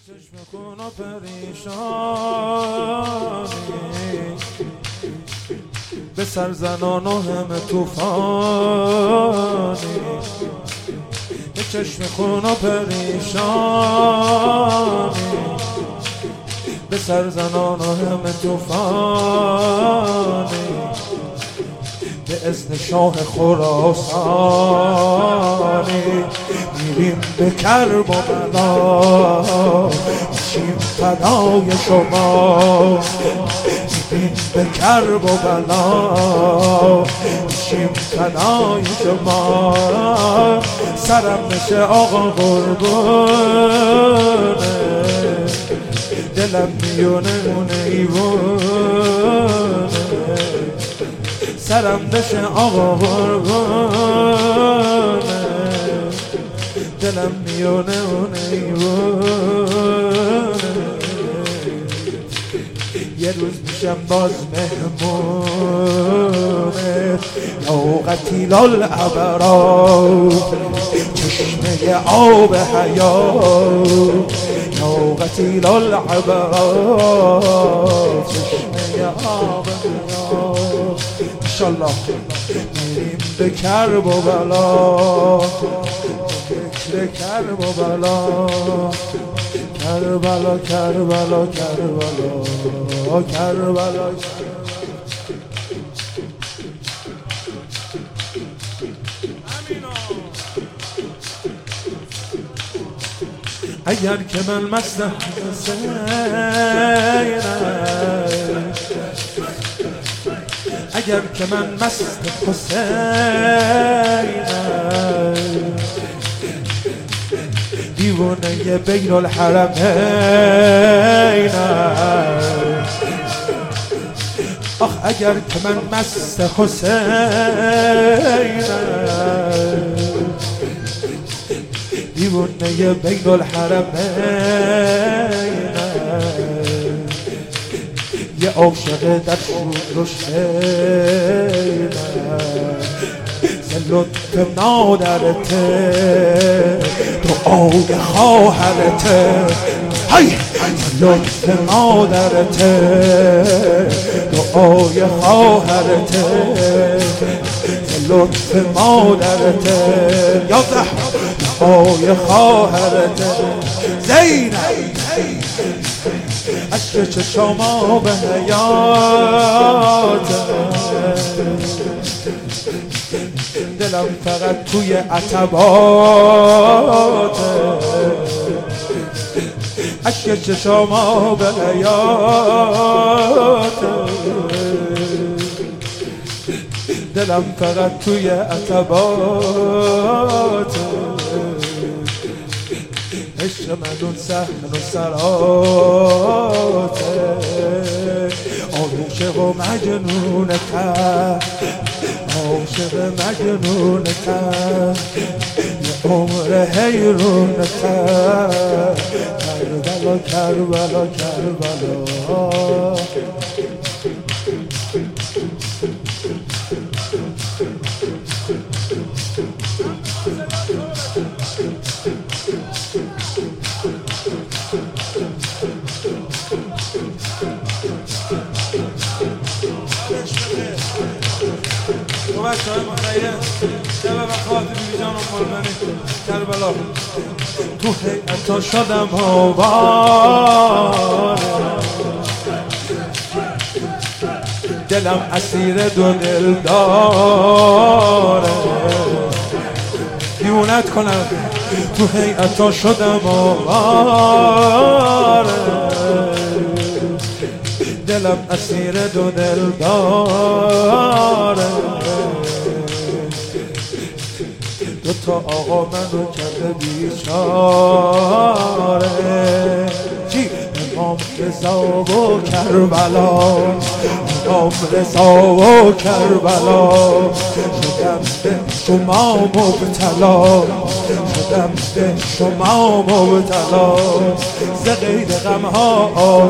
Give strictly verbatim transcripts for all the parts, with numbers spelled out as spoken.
چشم خون و پریشانی به سرزنان و همه توفانی، به چشم خون و پریشانی به سرزنان و همه توفانی، به اذن شاه خراسانی میریم به کرب و بلا، میشیم فدای شما. میریم به کرب و بلا، میشیم فدای شما. سرم مثل آقا قربونه، دلم میونه اون ایوونه. سرم بشه آقا قربونه، دلم میونه اون ایوونه. یه روز میشم باز مهمونه، یا قتیل الابرار چشمه آب حیات، یا قتیل الابرار چشمه آب حیات. انشالله میریم به کرب و بلا، فکر کرب و بلا، کربلا کربلا کربلا کربلا. اگر که من مست حسینم، اگر که من مست حسینم، دیوانه بین الحرمینم. آخ اگر که من مست حسینم، دیوانه بین الحرمینم. یه عاشق در رشدینم، لطف مادرته دعای خواهرته، هی لطف مادرته دعای خواهرته، لطف مادرته یا زهرا دعای خواهرته. زینب عشق چشما به حیاته، دلم فقط توی عتباته. عشق چشما به حیاته، دلم فقط توی عتباته. عشق من اون صحن و سراته، عاشق و مجنونتم، عاشق مجنونتم، یه عمر حیرونتم. کربلا کربلا کربلا. بچه های مخیه شب وقات بیبی جان و قربانی کربلا. تو حیعتا شدم آواره، دلم اسیر دو دل داره. دیونت کنم تو حیعتا شدم آواره، دلم اسیر دو دل داره. دو تا آقا منو کرده بیچاره، چی؟ امام رضا و کربلا، امام رضا و کربلا. شدم به شما مبتلا، شدم به شما مبتلا. ز غیر غمها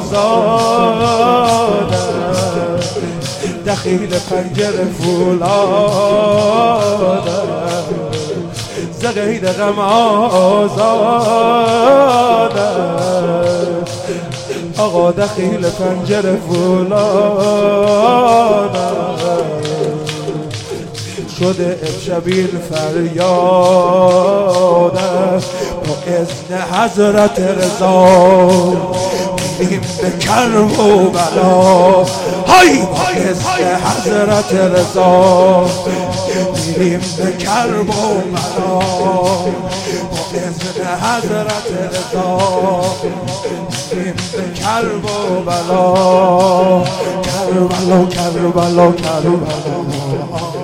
آزادم، دخیل پنجره فولادم. ز غیر غم آزادم، آقا دخیل پنجره فولانم شده امشب این فریادم با اذن حضرت رضا میریم به کرب و بلا های با اذن حضرت رضا میریم به کرب و بلا با اذن حضرت رضا میریم به کرب و بلا کربلا کربلا کربلا